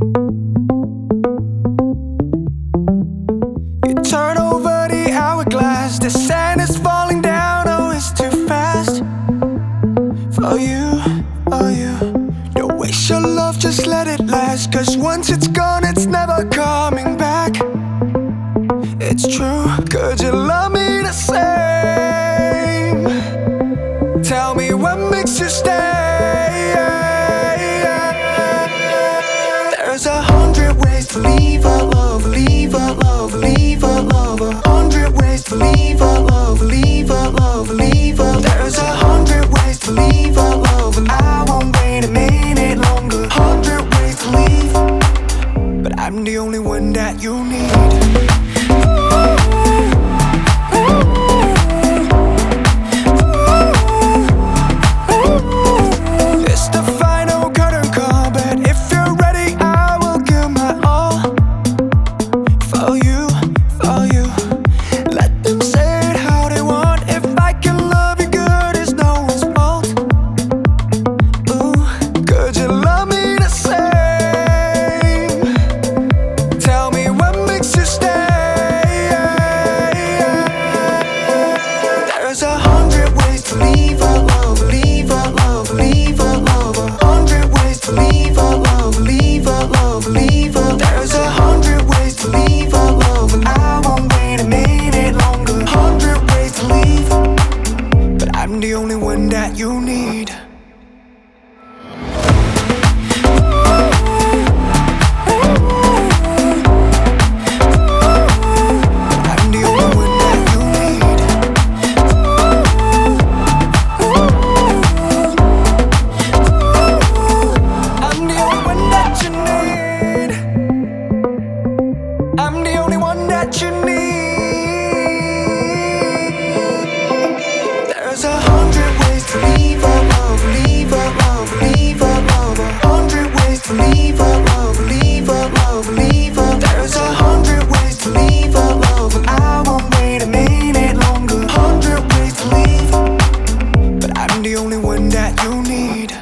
You turn over the hourglass, the sand is falling down, oh it's too fast. For you, oh you, don't waste your love, just let it last. Cause once it's gone, it's never coming back. It's true, could you love me the same? Tell me what makes you stay. There's 100 ways to leave a love, leave a love, leave a love. 100 ways to leave a love, leave a love, leave a. There's 100 ways to leave a love, and I won't wait a minute longer. 100 ways to leave, but I'm the only one that you need. There's 100 ways to leave a love, leave a love, leave a love. 100 ways to leave a love, leave a love, leave a. There's 100 ways to leave a love, and I won't wait a minute longer. 100 ways to leave, but I'm the only one that you need. I'm the only one that you need. There's 100 ways to leave a love, leave a love, leave a love. 100 ways to leave a love, leave a love, leave a. There's 100 ways to leave a love, and I won't wait a minute longer. 100 ways to leave, but I'm the only one that you need.